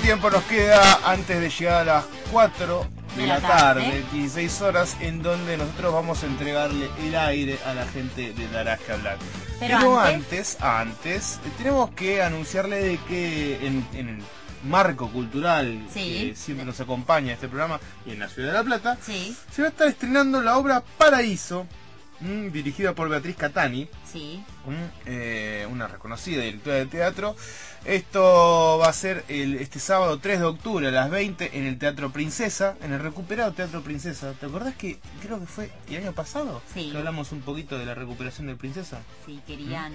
tiempo nos queda antes de llegar a las 4 de la tarde, 16 horas, en donde nosotros vamos a entregarle el aire a la gente de Darás que Hablar. Pero antes, tenemos que anunciarle de que en el marco cultural que siempre nos acompaña este programa y en la ciudad de La Plata, se va a estar estrenando la obra Paraíso, dirigida por Beatriz Catani, una reconocida directora de teatro. Esto va a ser este sábado 3 de octubre a las 20 en el Teatro Princesa, en el recuperado Teatro Princesa. ¿Te acordás que creo que fue el año pasado que hablamos un poquito de la recuperación del Princesa? Sí, querían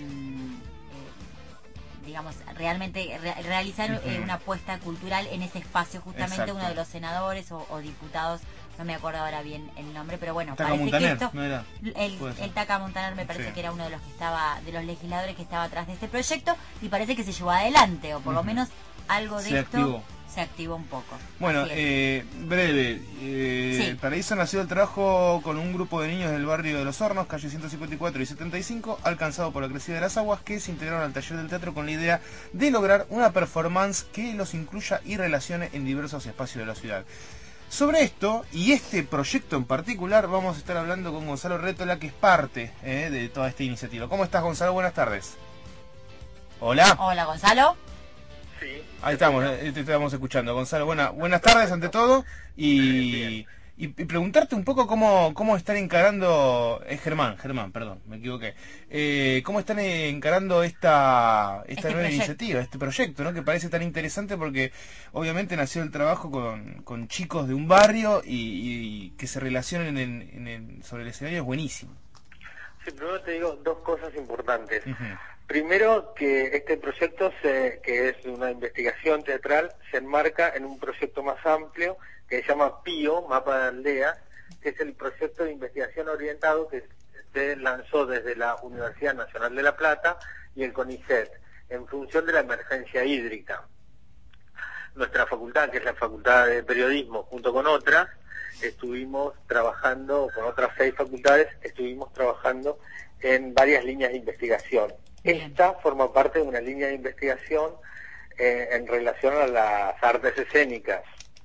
digamos, realmente realizar una apuesta cultural en ese espacio. Justamente Exacto. Uno de los senadores o diputados, no me acuerdo ahora bien el nombre, pero bueno, Taca parece Montaner, que esto, ¿no era? el Taca Montaner me parece que era uno de los que estaba, de los legisladores que estaba atrás de este proyecto, y parece que se llevó adelante, o por lo menos algo de esto se activó un poco. Bueno, breve, el Paraíso nació del trabajo con un grupo de niños del barrio de Los Hornos, calle 154 y 75, alcanzado por la crecida de las aguas, que se integraron al taller del teatro con la idea de lograr una performance que los incluya y relacione en diversos espacios de la ciudad. Sobre esto y este proyecto en particular vamos a estar hablando con Gonzalo Rétola, que es parte de toda esta iniciativa. ¿Cómo estás, Gonzalo? Buenas tardes. Hola. Hola, Gonzalo. Sí. Ahí estamos, te estamos escuchando, Gonzalo. Buenas tardes ante todo y preguntarte un poco cómo están encarando, Germán, perdón, me equivoqué. ¿Cómo están encarando esta nueva iniciativa, este proyecto, ¿no? Que parece tan interesante porque obviamente nació el trabajo con chicos de un barrio y que se relacionen sobre el escenario es buenísimo. Sí, primero te digo dos cosas importantes. Primero, que este proyecto, que es una investigación teatral, se enmarca en un proyecto más amplio que se llama PIO, Mapa de Aldeas, que es el proyecto de investigación orientado que se lanzó desde la Universidad Nacional de La Plata y el CONICET, en función de la emergencia hídrica. Nuestra facultad, que es la Facultad de Periodismo, junto con otras, estuvimos trabajando, con otras 6 facultades, estuvimos trabajando en varias líneas de investigación. Esta forma parte de una línea de investigación en relación a las artes escénicas.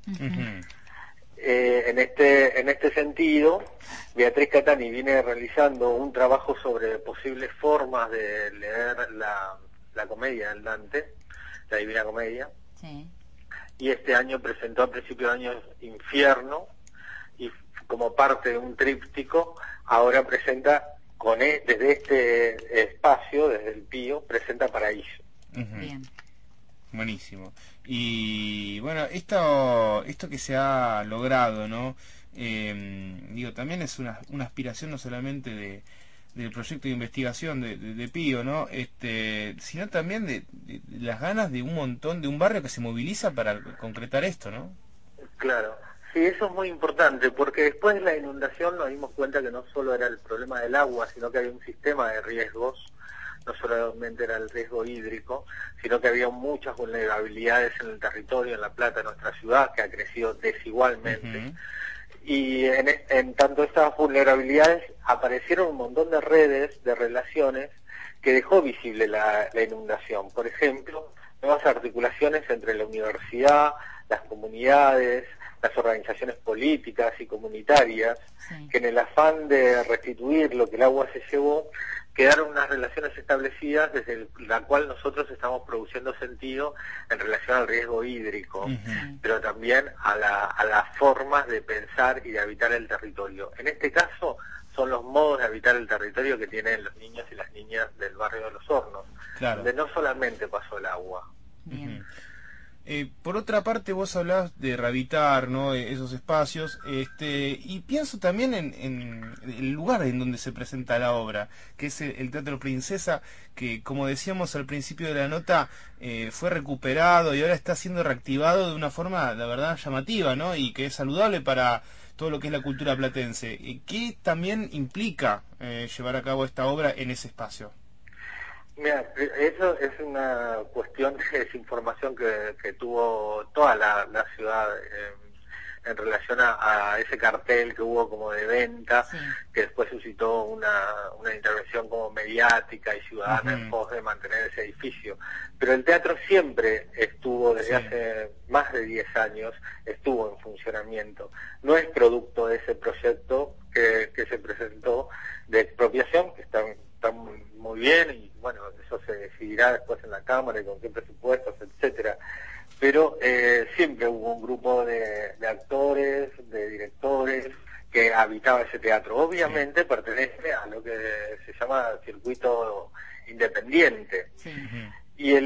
En este sentido, Beatriz Catani viene realizando un trabajo sobre posibles formas de leer la comedia del Dante, la Divina Comedia, y este año presentó a principio de año Infierno, y como parte de un tríptico, ahora presenta desde este espacio, desde el PIO, presenta Paraíso. Bien. Buenísimo. Y bueno, esto que se ha logrado, ¿no? También es una aspiración no solamente del proyecto de investigación de PIO, ¿no? Sino también de las ganas de un barrio que se moviliza para concretar esto, ¿no? Claro. Sí, eso es muy importante, porque después de la inundación nos dimos cuenta que no solo era el problema del agua, sino que había un sistema de riesgos, no solamente era el riesgo hídrico, sino que había muchas vulnerabilidades en el territorio, en La Plata, en nuestra ciudad, que ha crecido desigualmente. Y en tanto estas vulnerabilidades aparecieron un montón de redes, de relaciones, que dejó visible la inundación. Por ejemplo, nuevas articulaciones entre la universidad, las comunidades, las organizaciones políticas y comunitarias, que en el afán de restituir lo que el agua se llevó, quedaron unas relaciones establecidas desde la cual nosotros estamos produciendo sentido en relación al riesgo hídrico, pero también a las formas de pensar y de habitar el territorio. En este caso son los modos de habitar el territorio que tienen los niños y las niñas del barrio de Los Hornos, donde no solamente pasó el agua. Por otra parte, vos hablabas de rehabilitar, ¿no? Esos espacios, y pienso también en el lugar en donde se presenta la obra, que es el Teatro Princesa, que, como decíamos al principio de la nota, fue recuperado y ahora está siendo reactivado de una forma, la verdad, llamativa, ¿no? Y que es saludable para todo lo que es la cultura platense. ¿Qué también implica llevar a cabo esta obra en ese espacio? Mira, eso es una cuestión de desinformación que tuvo toda la ciudad. en relación a ese cartel que hubo como de venta, que después suscitó una intervención como mediática y ciudadana en pos de mantener ese edificio. Pero el teatro siempre estuvo, desde hace más de 10 años, estuvo en funcionamiento. No es producto de ese proyecto que se presentó de expropiación, que está muy bien, y bueno, eso se decidirá después en la Cámara y con qué presupuestos, etcétera. Pero siempre hubo un grupo de actores, de directores, que habitaba ese teatro. Obviamente pertenece a lo que se llama circuito independiente. Y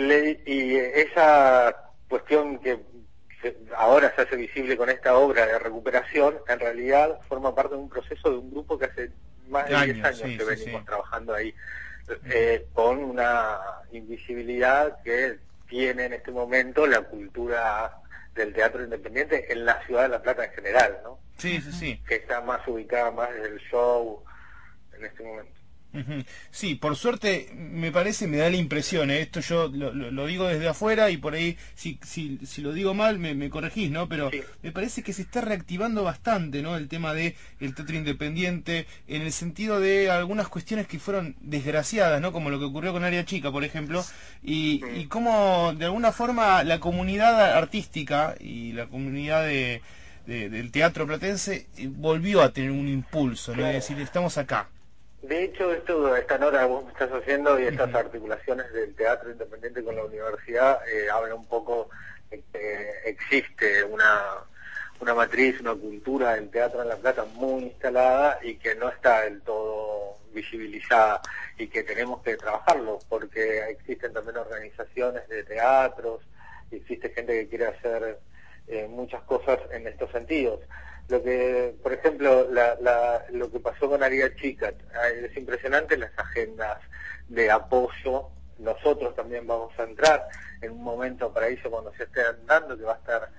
esa cuestión que ahora se hace visible con esta obra de recuperación, en realidad forma parte de un proceso de un grupo que hace más de 10 años que venimos trabajando ahí, con una invisibilidad que tiene en este momento la cultura del teatro independiente en la ciudad de La Plata en general, ¿no? Que está más ubicada más desde el show en este momento. Sí, por suerte me da la impresión, esto yo lo digo desde afuera y por ahí si lo digo mal me corregís, ¿no? Pero me parece que se está reactivando bastante, ¿no? El tema de el teatro independiente, en el sentido de algunas cuestiones que fueron desgraciadas, ¿no? Como lo que ocurrió con Área Chica, por ejemplo, y cómo de alguna forma la comunidad artística y la comunidad del teatro platense volvió a tener un impulso, ¿no? Es decir, estamos acá. De hecho, esta nota que vos me estás haciendo y estas articulaciones del teatro independiente con la universidad hablan un poco de que existe una matriz, una cultura del teatro en La Plata muy instalada y que no está del todo visibilizada y que tenemos que trabajarlo porque existen también organizaciones de teatros, existe gente que quiere hacer muchas cosas en estos sentidos. Lo que, por ejemplo, lo que pasó con Área Chica, es impresionante las agendas de apoyo. Nosotros también vamos a entrar en un momento paraíso cuando se esté andando, que va a estar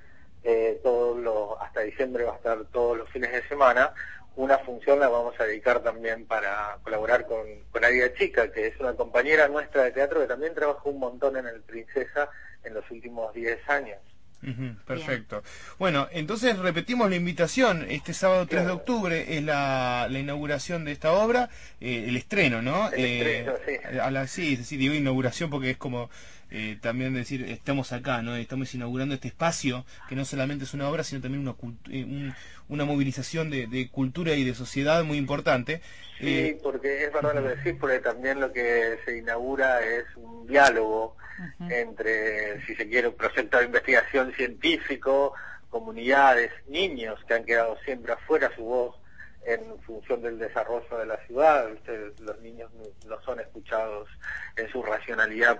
hasta diciembre, va a estar todos los fines de semana. Una función la vamos a dedicar también para colaborar con Área Chica, que es una compañera nuestra de teatro que también trabajó un montón en el Princesa en los últimos 10 años. Perfecto. Bueno, entonces repetimos la invitación. Este sábado 3 de octubre es la inauguración de esta obra, el estreno, ¿no? El estreno, sí, digo inauguración porque es como también decir, estamos acá, ¿no? Estamos inaugurando este espacio que no solamente es una obra, sino también una movilización de cultura y de sociedad muy importante. Sí, porque es verdad lo que decís, porque también lo que se inaugura es un diálogo entre, si se quiere, un proyecto de investigación científico, comunidades, niños que han quedado siempre afuera, su voz en función del desarrollo de la ciudad. Los niños no son escuchados en su racionalidad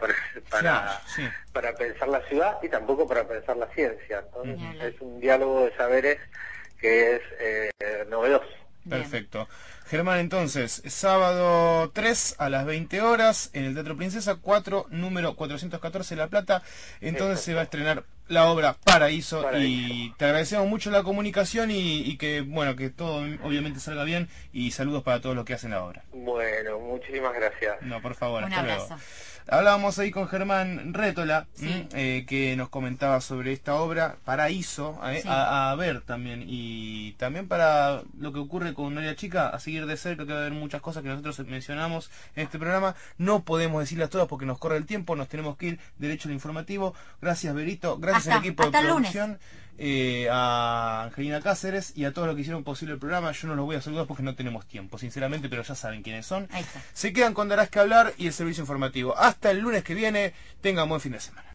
para pensar la ciudad y tampoco para pensar la ciencia. Entonces es un diálogo de saberes que es novedoso. Perfecto. Germán, entonces, sábado 3 a las 20 horas en el Teatro Princesa 4, número 414 La Plata. Entonces se va a estrenar la obra Paraíso. Y te agradecemos mucho la comunicación y que, bueno, que todo obviamente salga bien y saludos para todos los que hacen la obra. Bueno, muchísimas gracias. No, por favor, un hasta abrazo. luego. Hablábamos ahí con Germán Rétola, que nos comentaba sobre esta obra, Paraíso, a ver también, y también para lo que ocurre con Área Chica, a seguir de cerca, que va a haber muchas cosas que nosotros mencionamos en este programa, no podemos decirlas todas porque nos corre el tiempo, nos tenemos que ir derecho al informativo. Gracias, Berito, gracias al equipo de producción, a Angelina Cáceres y a todos los que hicieron posible el programa. Yo no los voy a saludar porque no tenemos tiempo, sinceramente, pero ya saben quiénes son. Se quedan con Darás que hablar y el servicio informativo. Hasta el lunes que viene, tengan buen fin de semana.